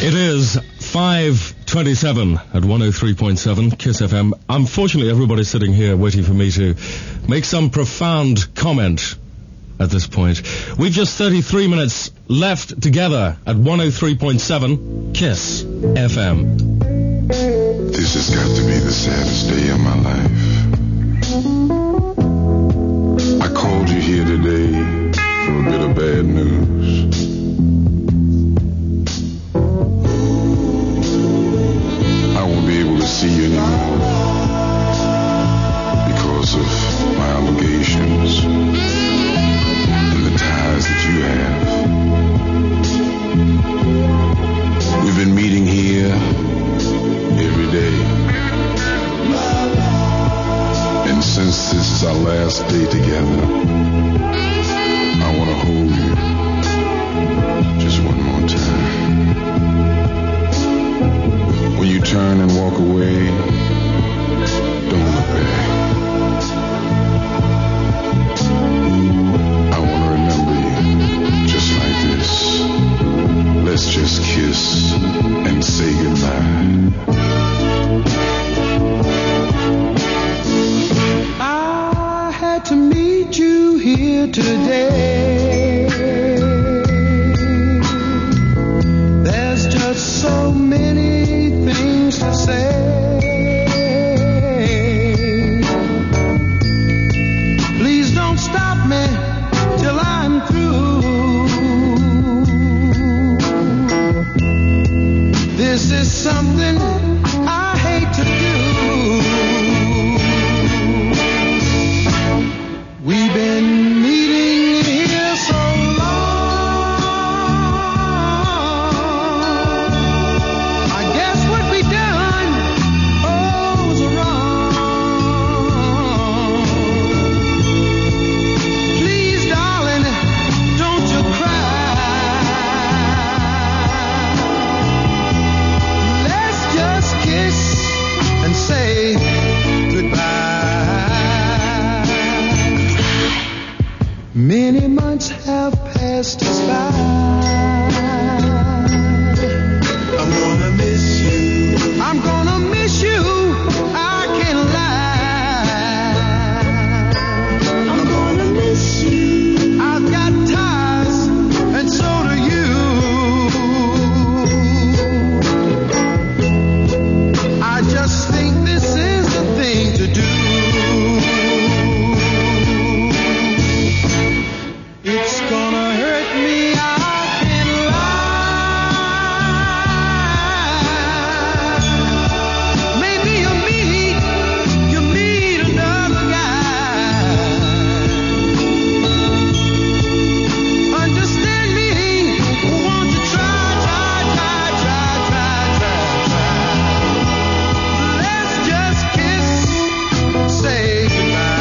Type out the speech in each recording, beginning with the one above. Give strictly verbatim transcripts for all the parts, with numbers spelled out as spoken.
It is five twenty-seven at one oh three point seven Kiss F M. Unfortunately, everybody's sitting here waiting for me to make some profound comment at this point. We've just thirty-three minutes left together at one oh three point seven Kiss F M. This has got to be the saddest day of my life. I called you here today for a bit of bad news. I won't be able to see you anymore because of my obligations and the ties that you have. We've been meeting here every day, and since this is our last day together, I want to hold you just one more time. When you turn and walk away, don't look back. I want to remember you just like this. Let's just kiss and say goodbye. I had to meet you here today. There's just so many things to say. Please don't stop me till I'm through. This is something I hate to do. We've been meeting here so many months have passed us by. I'm gonna miss you. I'm gonna miss you. I can't lie. I'm gonna miss you. I've got ties, and so do you. I just think this is the thing to do. It's gonna hurt me, I can't lie. Maybe you meet, you meet another guy. Understand me, won't you try, try, try, try, try, try, try. Let's just kiss, say goodbye.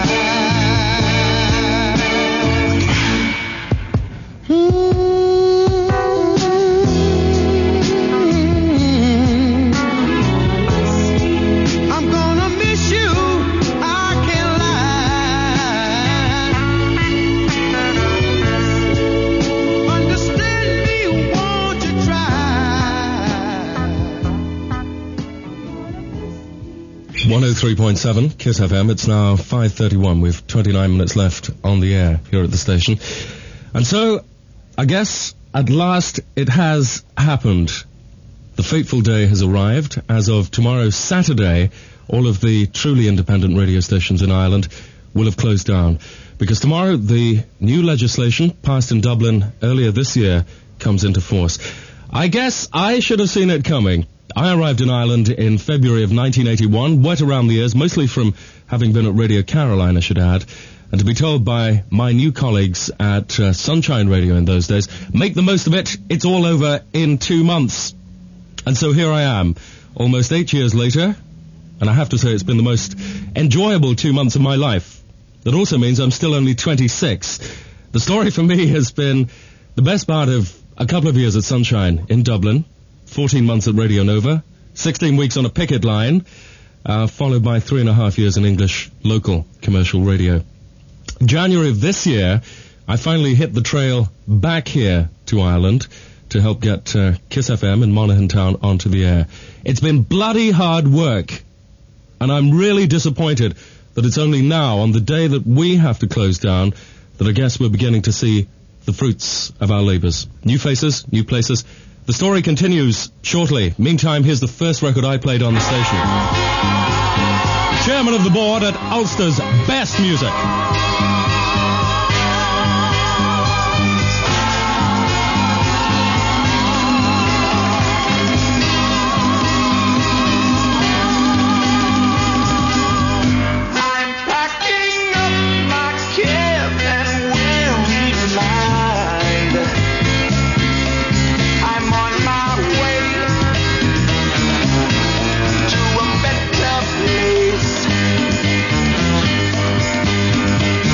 I'm gonna miss you, I can't lie. Understand me, won't you try? one oh three point seven Kiss F M. It's now five thirty-one. We've twenty-nine minutes left on the air here at the station. And so, I guess, at last, it has happened. The fateful day has arrived. As of tomorrow, Saturday, all of the truly independent radio stations in Ireland will have closed down. Because tomorrow, the new legislation passed in Dublin earlier this year comes into force. I guess I should have seen it coming. I arrived in Ireland in February of nineteen eighty-one, wet around the ears, mostly from having been at Radio Caroline, I should add, and to be told by my new colleagues at uh, Sunshine Radio in those days, make the most of it, it's all over in two months. And so here I am, almost eight years later, and I have to say it's been the most enjoyable two months of my life. That also means I'm still only twenty-six. The story for me has been the best part of a couple of years at Sunshine in Dublin, fourteen months at Radio Nova, sixteen weeks on a picket line, uh, followed by three and a half years in English local commercial radio. January of this year, I finally hit the trail back here to Ireland to help get uh, Kiss F M in Monaghan Town onto the air. It's been bloody hard work, and I'm really disappointed that it's only now, on the day that we have to close down, that I guess we're beginning to see the fruits of our labours. New faces, new places. The story continues shortly. Meantime, here's the first record I played on the station. Chairman of the board at Ulster's Best Music. To a better place.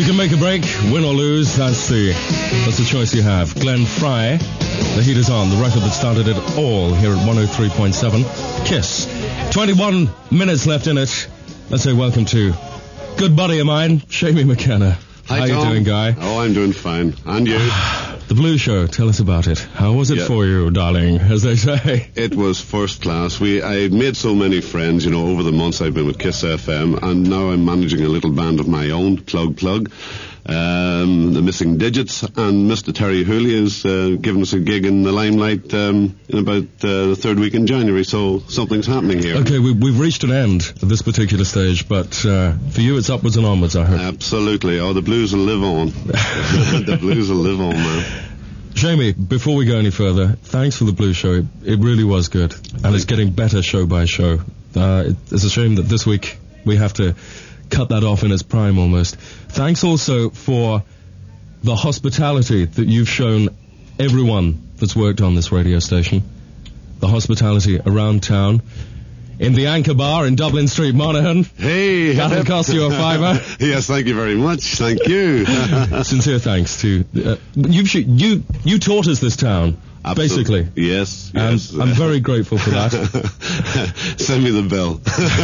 You can make a break, win or lose. That's the that's the choice you have. Glenn Fry, The Heat Is On, the record that started it all here at one oh three point seven. Kiss. twenty-one minutes left in it. Let's say welcome to good buddy of mine, Shamie McKenna. Hi, How Tom. you doing, guy? Oh, I'm doing fine. And you? The Blue Show, tell us about it. How was it Yeah. for you, darling, as they say? It was first class. We I made so many friends, you know, over the months I've been with Kiss F M, and now I'm managing a little band of my own, Plug Plug, um, the Missing Digits, and Mister Terry Hooley is uh, giving us a gig in the Limelight um, in about uh, the third week in January, so something's happening here. Okay, we, we've reached an end at this particular stage, but uh, for you it's upwards and onwards, I heard. Absolutely. Oh, the blues will live on. The blues will live on, man. Shamie, before we go any further, thanks for the Blue Show. It, it really was good, and it's getting better show by show. Uh, it, it's a shame that this week we have to cut that off in its prime almost. Thanks also for the hospitality that you've shown everyone that's worked on this radio station. The hospitality around town. In the Anchor Bar in Dublin Street, Monaghan. Hey! That'll cost you a fiver. Yes, thank you very much. Thank you. Sincere thanks to uh, you. You you taught us this town, Absolutely. basically. Yes, And yes. I'm very grateful for that. Send me the bill.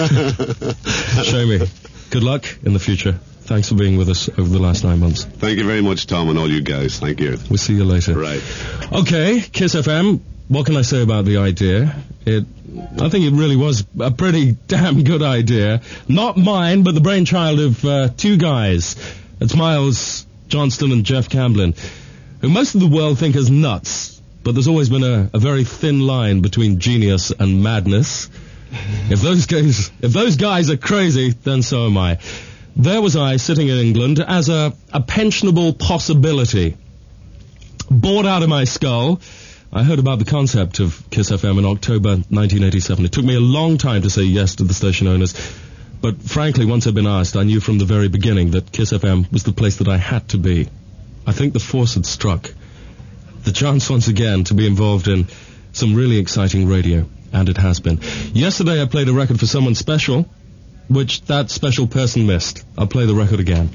Shamie, good luck in the future. Thanks for being with us over the last nine months. Thank you very much, Tom, and all you guys. Thank you. We'll see you later. Right. Okay, Kiss F M. What can I say about the idea? It, I think it really was a pretty damn good idea. Not mine, but the brainchild of uh, two guys. It's Miles Johnston and Jeff Camblin, who most of the world think is nuts. But there's always been a, a very thin line between genius and madness. If those guys, if those guys are crazy, then so am I. There was I sitting in England as a, a pensionable possibility. Bored out of my skull, I heard about the concept of Kiss F M in October nineteen eighty-seven. It took me a long time to say yes to the station owners, but frankly, once I'd been asked, I knew from the very beginning that Kiss F M was the place that I had to be. I think the force had struck. The chance once again to be involved in some really exciting radio, and it has been. Yesterday I played a record for someone special, which that special person missed. I'll play the record again.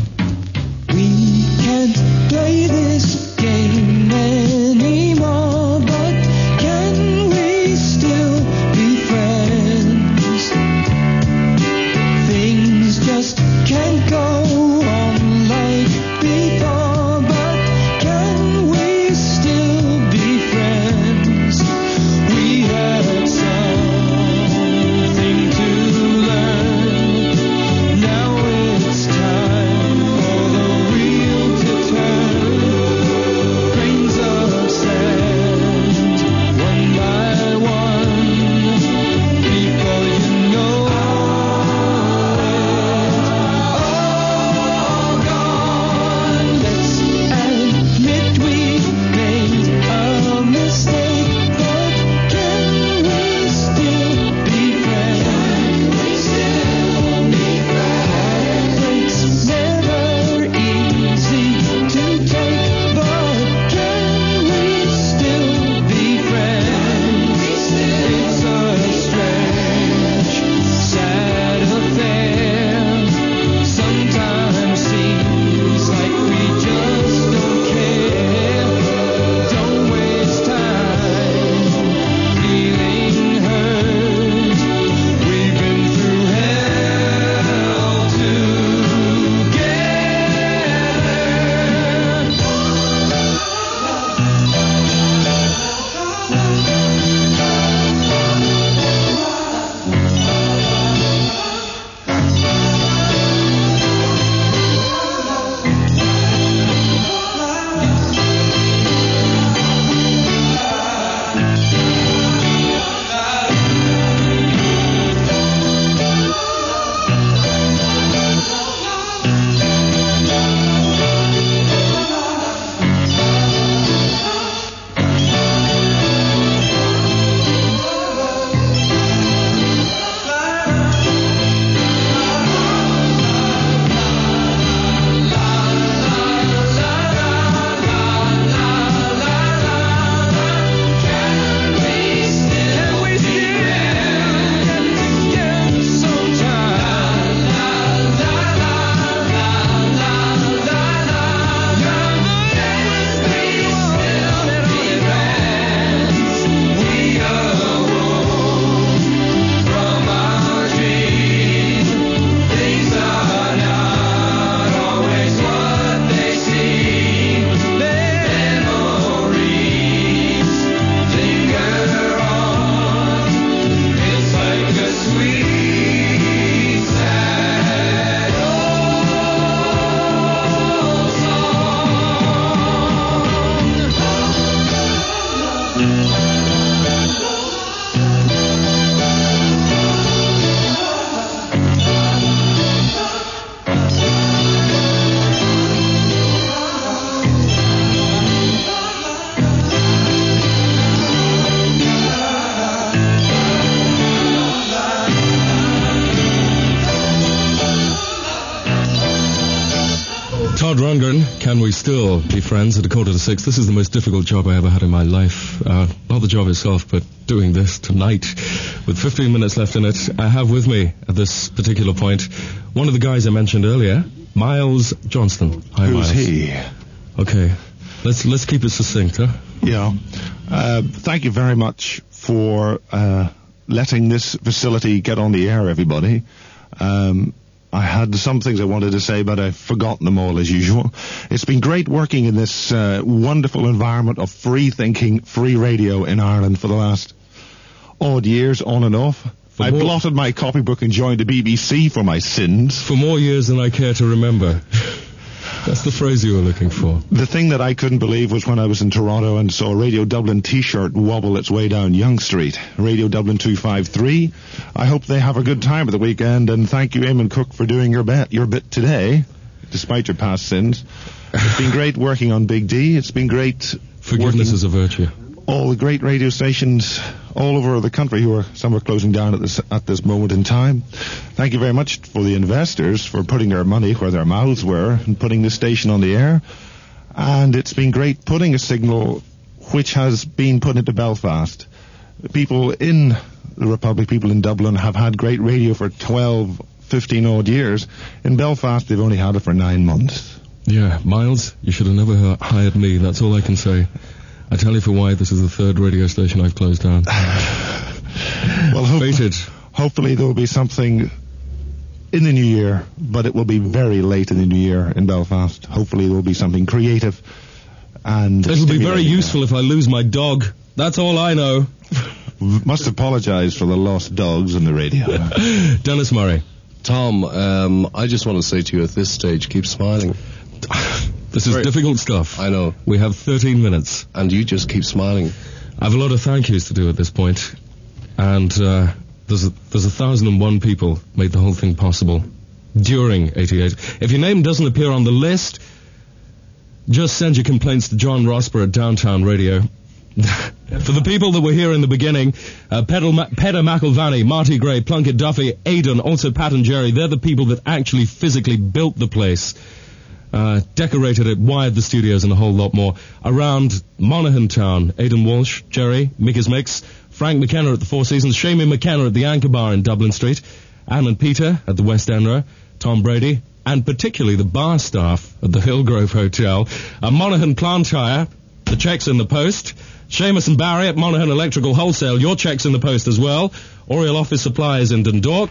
We can't play this game anymore, but can we still be friends? Things just can't go on like before, but can we still be friends? We had something to learn. Now it's time Todd Rundgren, Can We Still Be Friends at a quarter to six. This is the most difficult job I ever had in my life. Uh, not the job itself, but doing this tonight. With fifteen minutes left in it, I have with me at this particular point one of the guys I mentioned earlier, Miles Johnston. Hi, Who's Miles. he? Okay, let's let's keep it succinct, huh? Yeah. Uh, thank you very much for uh, letting this facility get on the air, everybody. Um, I had some things I wanted to say, but I've forgotten them all as usual. It's been great working in this uh, wonderful environment of free-thinking, free radio in Ireland for the last odd years, on and off. For I more- blotted my copybook and joined the B B C for my sins. For more years than I care to remember. That's the phrase you were looking for. The thing that I couldn't believe was when I was in Toronto and saw a Radio Dublin T-shirt wobble its way down Yonge Street. Radio Dublin two five three. I hope they have a good time at the weekend, and thank you, Eamon Cook, for doing your bit, your bit today, despite your past sins. It's been great working on Big D. It's been great Forgiveness working is a virtue. all the great radio stations all over the country who are some are closing down at this at this moment in time. Thank you very much for the investors for putting their money where their mouths were and putting this station on the air. And it's been great putting a signal which has been put into Belfast. People in the Republic, people in Dublin have had great radio for twelve, fifteen odd years. In Belfast, they've only had it for nine months. Yeah, Miles, you should have never h- hired me. That's all I can say. I tell you for why, this is the third radio station I've closed down. Well, hope- Fated. hopefully there will be something in the new year, but it will be very late in the new year in Belfast. Hopefully there will be something creative and It'll be very stimulating. useful if I lose my dog. That's all I know. Must apologise for the lost dogs in the radio. Dennis Murray. Tom, um, I just want to say to you at this stage, keep smiling. This is Right. difficult stuff. I know. We have thirteen minutes. And you just keep smiling. I have a lot of thank yous to do at this point. And uh, there's, a, there's a thousand and one people made the whole thing possible during eighty-eight. If your name doesn't appear on the list, just send your complaints to John Rosper at Downtown Radio. For the people that were here in the beginning, uh, Pedal Ma- Pedder McIlvany, Marty Gray, Plunkett Duffy, Aidan, also Pat and Jerry, they're the people that actually physically built the place, uh, decorated it, wired the studios and a whole lot more. Around Monaghan Town, Aidan Walsh, Jerry, Mickey's Mix, Frank McKenna at the Four Seasons, Shamie McKenna at the Anchor Bar in Dublin Street, Anne and Peter at the West End, Tom Brady, and particularly the bar staff at the Hillgrove Hotel, uh, Monaghan Plant Hire, the checks in the post, Seamus and Barry at Monaghan Electrical Wholesale, your checks in the post as well, Oriel Office Supplies in Dundalk,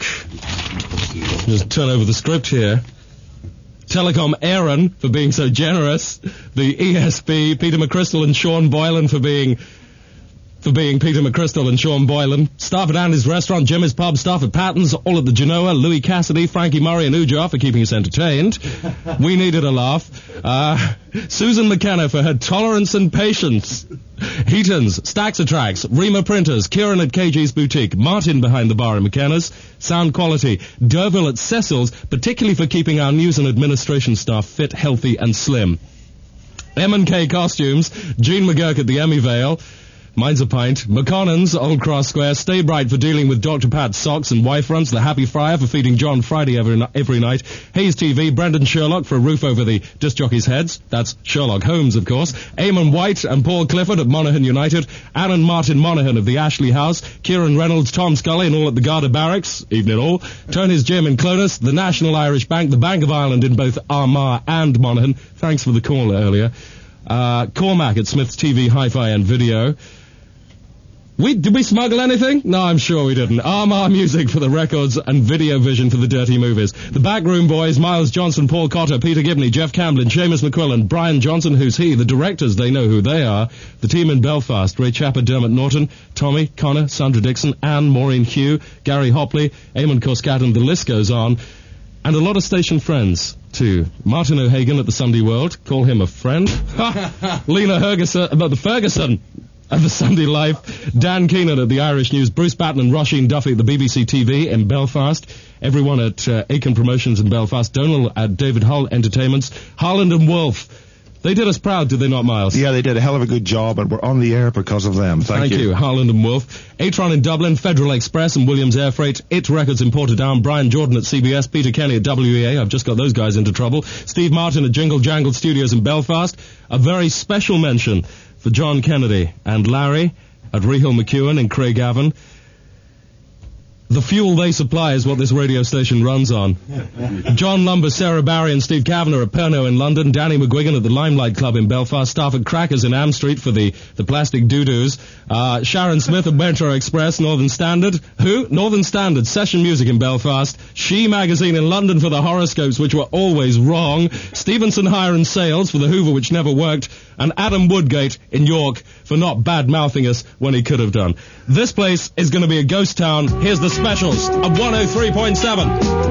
just turn over the script here, Telecom Aaron for being so generous, the E S B, Peter McChrystal and Sean Boylan for being for being Peter McChrystal and Sean Boylan, staff at Andy's Restaurant, Jimmy's Pub, staff at Patton's, all at the Genoa, Louis Cassidy, Frankie Murray and Ujar for keeping us entertained. We needed a laugh. Uh, Susan McKenna for her tolerance and patience. Heaton's, Stacks of Tracks, Rima Printers, Kieran at K G's Boutique, Martin behind the bar at McKenna's, Sound Quality, Derville at Cecil's, particularly for keeping our news and administration staff fit, healthy and slim. M and K Costumes, Jean McGurk at the Emmy Vale, Mine's a Pint, McConnon's, Old Cross Square, Stay Bright for dealing with Doctor Pat's socks and wife runs, The Happy Friar for feeding John Friday every, every night, Hayes T V, Brendan Sherlock for a roof over the disc jockeys' heads, that's Sherlock Holmes, of course, Eamon White and Paul Clifford at Monaghan United, Anne and Martin Monaghan of the Ashley House, Kieran Reynolds, Tom Scully and all at the Garda Barracks, evening all, Tony's Gym in Clonus, the National Irish Bank, the Bank of Ireland in both Armagh and Monaghan, thanks for the call earlier, uh, Cormac at Smith's T V, Hi-Fi and Video. We, did we smuggle anything? No, I'm sure we didn't. Armagh Music for the records and Video Vision for the dirty movies. The Backroom Boys, Miles Johnson, Paul Cotter, Peter Gibney, Jeff Camblin, Seamus McQuillan, Brian Johnson, who's he? The directors, they know who they are. The team in Belfast, Ray Chapper, Dermot Norton, Tommy, Connor, Sandra Dixon, Anne, Maureen Hugh, Gary Hopley, Eamon Coscat, and the list goes on. And a lot of station friends, too. Martin O'Hagan at the Sunday World, call him a friend. Lena Ferguson, about the Ferguson. At the Sunday Life, Dan Keenan at the Irish News, Bruce Batten and Roisin Duffy at the B B C T V in Belfast, everyone at uh, Aiken Promotions in Belfast, Donald at David Hull Entertainments, Harland and Wolff They did us proud, did they not, Miles? Yeah, they did a hell of a good job, and we're on the air because of them. Thank, Thank you. you. Harland and Wolff. Atron in Dublin, Federal Express and Williams Air Freight, It Records in Portadown, Brian Jordan at C B S, Peter Kenny at W E A. I've just got those guys into trouble. Steve Martin at Jingle Jangle Studios in Belfast. A very special mention for John Kennedy and Larry at Rehill McEwen in Craigavon. The fuel they supply is what this radio station runs on. John Lumber, Sarah Barry and Steve Kavanagh at Pernod in London. Danny McGuigan at the Limelight Club in Belfast. Staff at Crackers in Am Street for the, the plastic doo-doos. Uh, Sharon Smith at Metro Express, Northern Standard. Who? Northern Standard, Session Music in Belfast. She Magazine in London for the horoscopes, which were always wrong. Stevenson Hire and Sales for the Hoover, which never worked. And Adam Woodgate in York for not bad-mouthing us when he could have done. This place is going to be a ghost town. Here's the specials of one oh three point seven.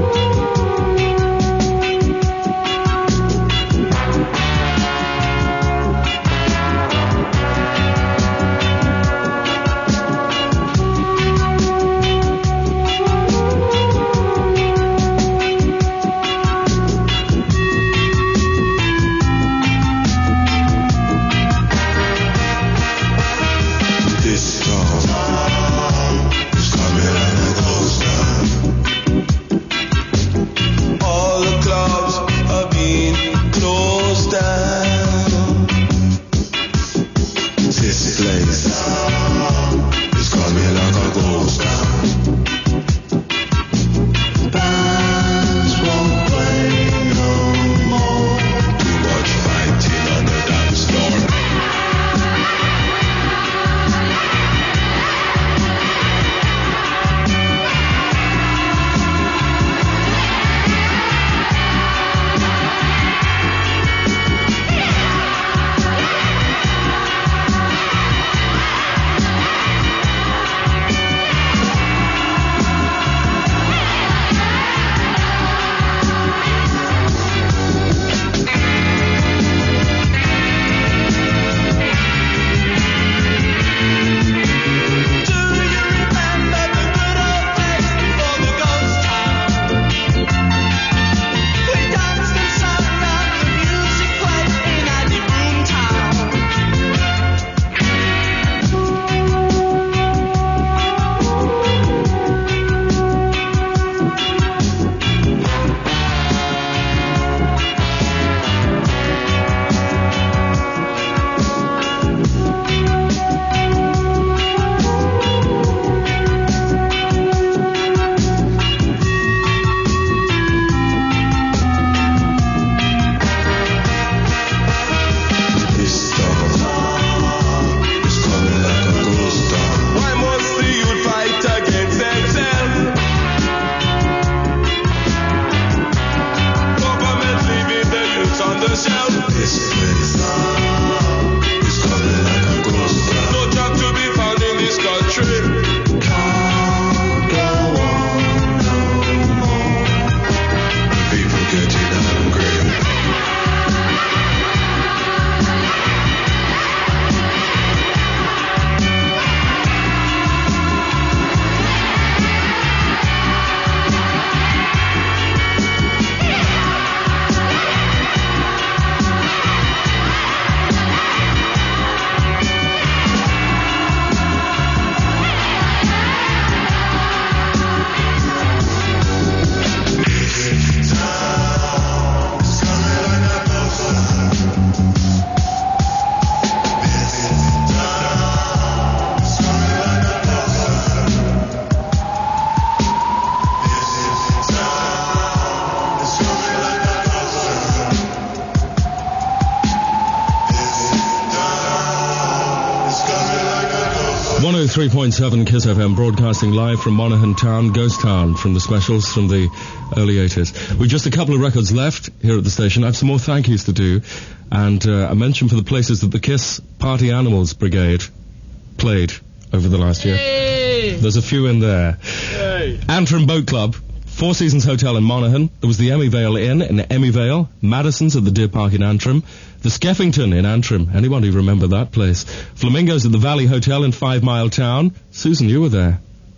one oh three point seven Kiss F M, broadcasting live from Monaghan Town, Ghost Town, from the specials from the early eighties. We've just a couple of records left here at the station. I have some more thank yous to do, and uh, a mention for the places that the Kiss Party Animals Brigade played over the last year. Hey. There's a few in there. Hey. Antrim Boat Club, Four Seasons Hotel in Monaghan. There was the Emmyvale Inn in Emmyvale, Madison's at the Deer Park in Antrim, the Skeffington in Antrim. Anybody remember that place? Flamingos at the Valley Hotel in Five Mile Town. Susan, you were there.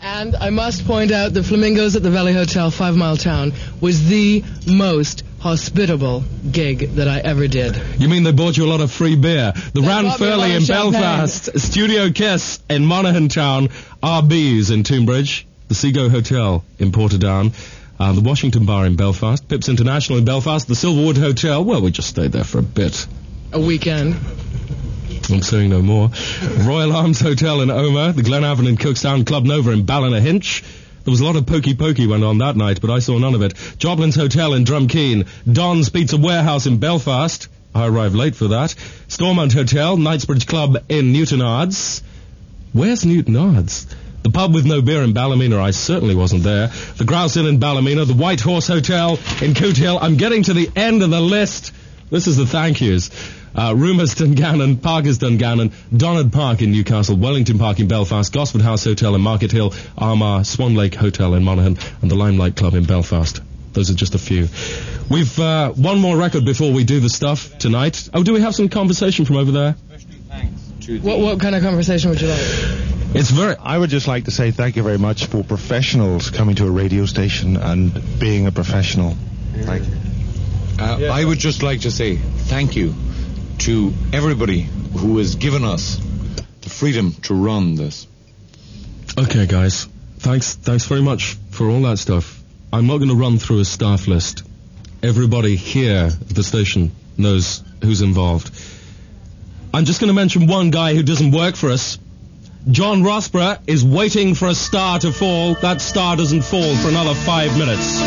And I must point out the Flamingos at the Valley Hotel, Five Mile Town, was the most hospitable gig that I ever did. You mean they bought you a lot of free beer? The They Rand bought me a lot Furley of in champagne. Belfast, Studio Kiss in Monaghan Town, R B's in Toonbridge, the Seago Hotel in Portadown, uh, the Washington Bar in Belfast, Pips International in Belfast, the Silverwood Hotel. Well, we just stayed there for a bit. A weekend. I'm saying no more. Royal Arms Hotel in Omagh, the Glenavon in Cookstown, Club Nova in Ballynahinch. There was a lot of pokey pokey went on that night, but I saw none of it. Joblin's Hotel in Drumkeen, Don's Pizza Warehouse in Belfast. I arrived late for that. Stormont Hotel, Knightsbridge Club in Newtonards. Where's Newtonards? The pub with no beer in Ballymena, I certainly wasn't there. The Grouse Inn in Ballymena, the White Horse Hotel in Cootehill. I'm getting to the end of the list. This is the thank yous. Uh, Rumors Dungannon, Parkers Dungannon, Donard Park in Newcastle, Wellington Park in Belfast, Gosford House Hotel in Market Hill, Armagh, Swan Lake Hotel in Monaghan, and the Limelight Club in Belfast. Those are just a few. We've uh, one more record before we do the stuff tonight. Oh, do we have some conversation from over there? What, what kind of conversation would you like? It's very... I would just like to say thank you very much for professionals coming to a radio station and being a professional. Thank you. Uh, I would just like to say thank you to everybody who has given us the freedom to run this. Okay, guys. Thanks thanks very much for all that stuff. I'm not going to run through a staff list. Everybody here at the station knows who's involved. I'm just going to mention one guy who doesn't work for us. John Rossborough is waiting for a star to fall. That star doesn't fall for another five minutes.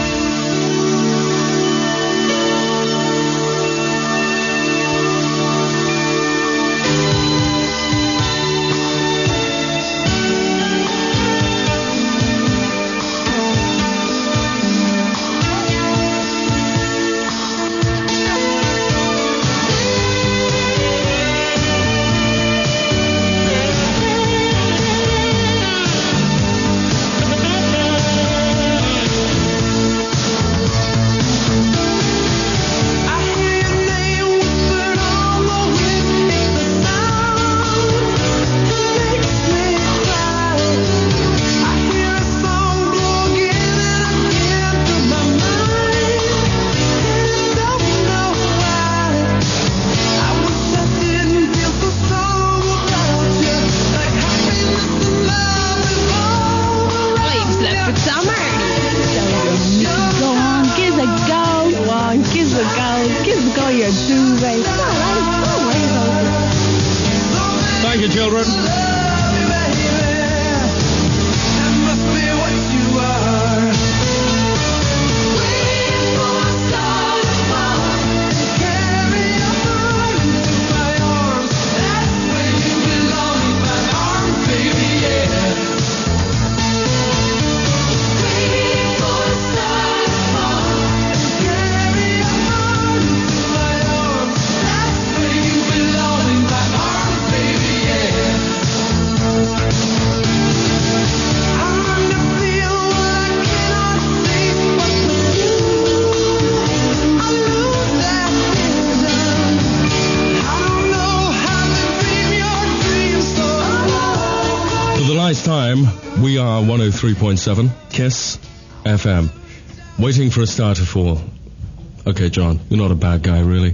Thank you, children. Time, we are one oh three point seven Kiss F M. Waiting for a star to fall. Okay, John, you're not a bad guy, really.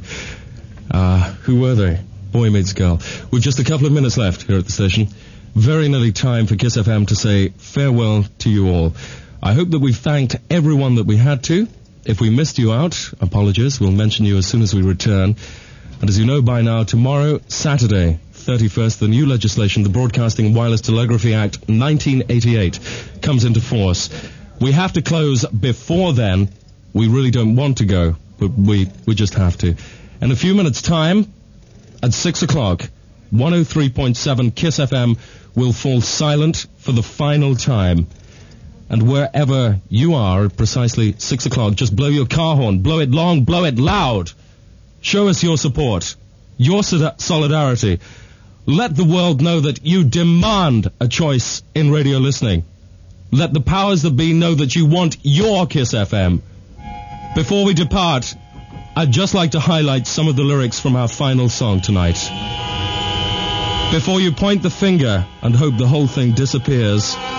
Uh, who were they? Boy meets girl. We've just a couple of minutes left here at the station. Very nearly time for Kiss F M to say farewell to you all. I hope that we've thanked everyone that we had to. If we missed you out, apologies. We'll mention you as soon as we return. And as you know by now, tomorrow, Saturday, thirty-first, the new legislation, the Broadcasting Wireless Telegraphy Act nineteen eighty-eight, comes into force. We have to close before then. We really don't want to go, but we, we just have to. In a few minutes' time, at six o'clock, one oh three point seven Kiss F M will fall silent for the final time. And wherever you are at precisely six o'clock, just blow your car horn, blow it long, blow it loud. Show us your support, your solidarity. Let the world know that you demand a choice in radio listening. Let the powers that be know that you want your Kiss F M. Before we depart, I'd just like to highlight some of the lyrics from our final song tonight. Before you point the finger and hope the whole thing disappears,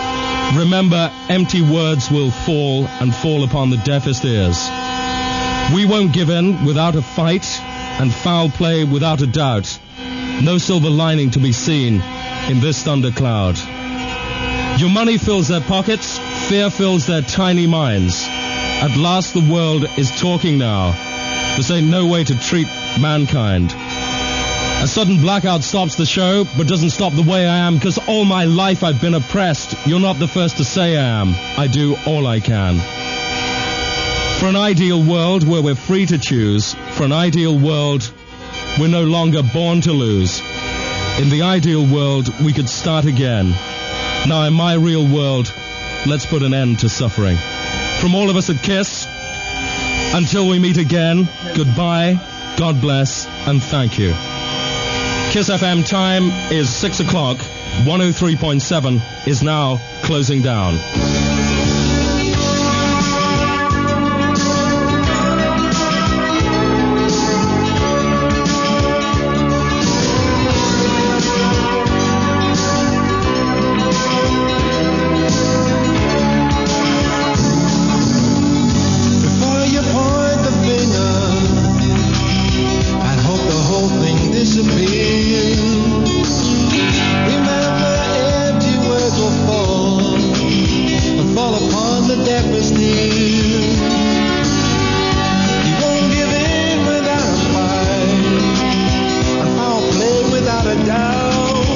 Remember, empty words will fall and fall upon the deafest ears. We won't give in without a fight, and foul play without a doubt. No silver lining to be seen in this thundercloud. Your money fills their pockets, fear fills their tiny minds. At last the world is talking now. This ain't no way to treat mankind. A sudden blackout stops the show, but doesn't stop the way I am, because all my life I've been oppressed. You're not the first to say I am. I do all I can. For an ideal world where we're free to choose, for an ideal world we're no longer born to lose. In the ideal world, we could start again. Now in my real world, let's put an end to suffering. From all of us at KISS, until we meet again, goodbye, God bless, and thank you. KISS F M time is six o'clock. one oh three point seven is now closing down. Before you point the finger and hope the whole thing disappears, remember empty words will fall and fall upon the deafest ear. You won't give in without a fight, and foul play without a doubt.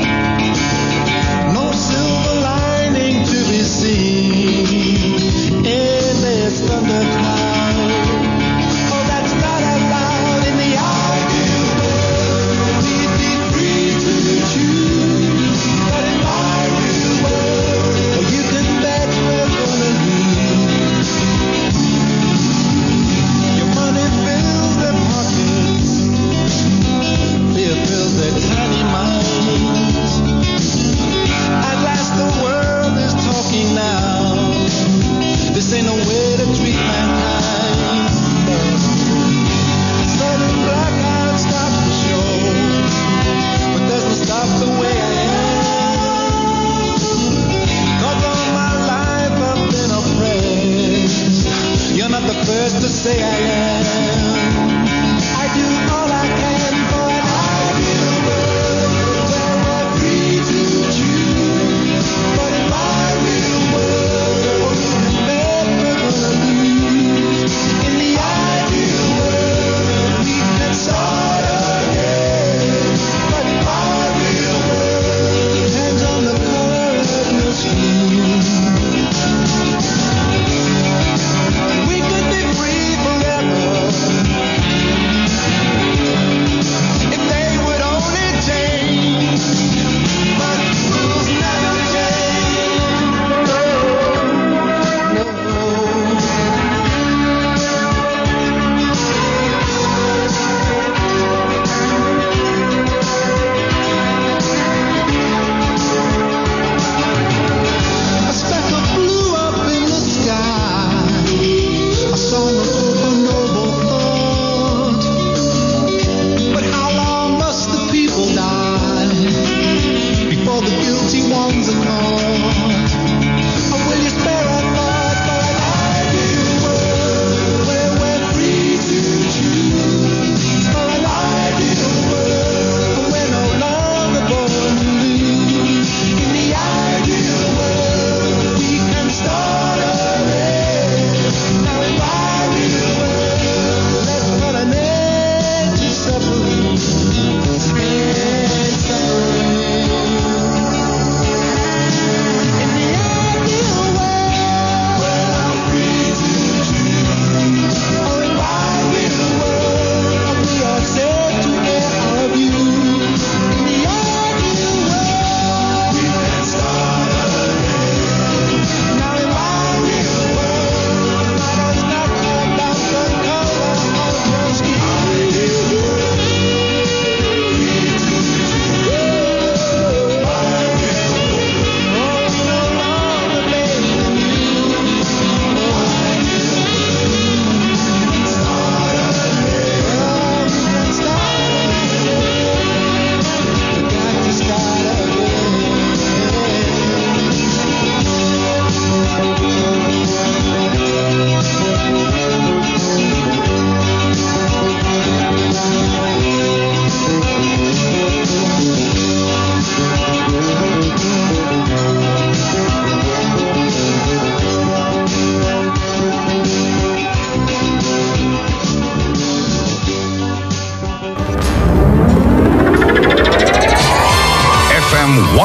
No silver lining to be seen in this thundercloud. Oh, that's not allowed in the ideal world. We'd be free to choose, but in my real world, oh, you can bet we're gonna lose. Your money fills their pockets, fear fills their tiny minds. At last the world is talking now. This ain't no way to treat mankind. Sudden blackout stops the show, but doesn't stop the way I am. 'Cause all my life I've been oppressed. You're not the first to say I am. I do all I can for an ideal world where we're free to choose. But in my real world, oh, you can bet we're gonna lose. In the ideal world, we can start again. But in my real world, it depends on the color of your skin. We could be free forever.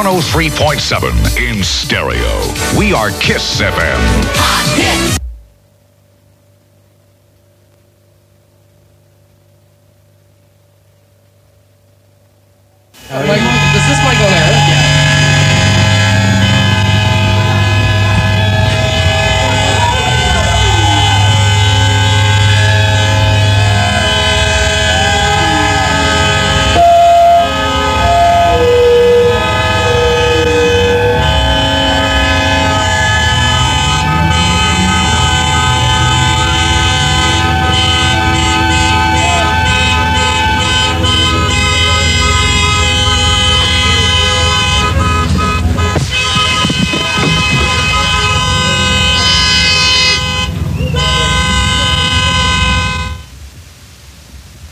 one oh three point seven in stereo. We are Kiss F M. Hot hits. Like, is this mic on air? Yeah.